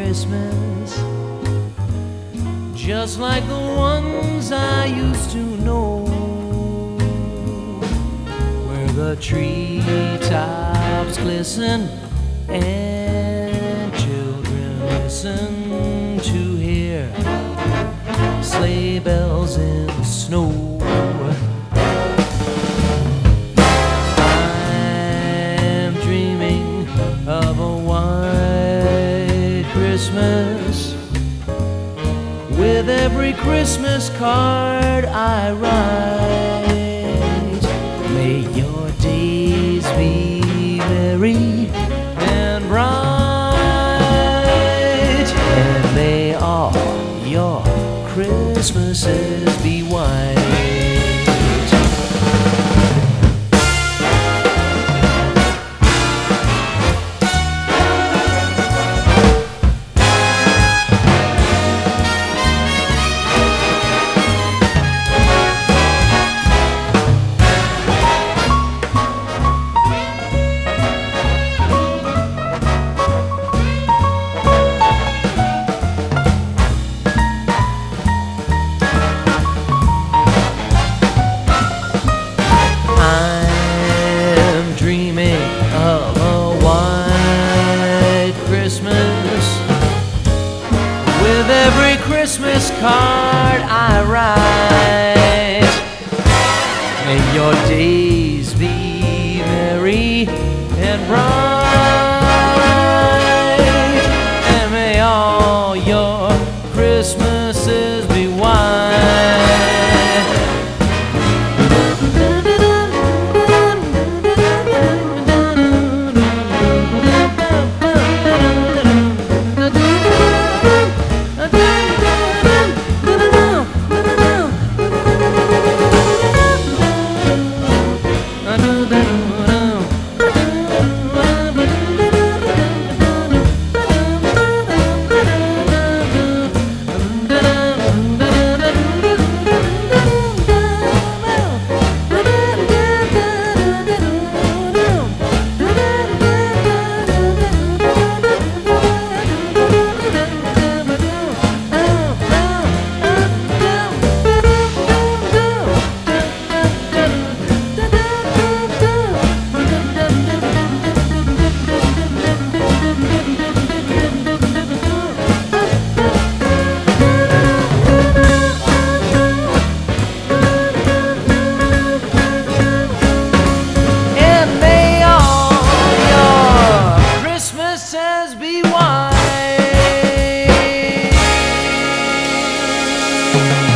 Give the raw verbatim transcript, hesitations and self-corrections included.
Christmas, just like the ones I used to know, where the treetops glisten and children listen to hear sleigh bells in the snow. I'm dreaming of a white Christmas, with every Christmas card I write. May your days be merry and bright, and may all your Christmases be white. With every Christmas card I write, may your days be merry and bright, and may all your Christmases be white. Says be wise.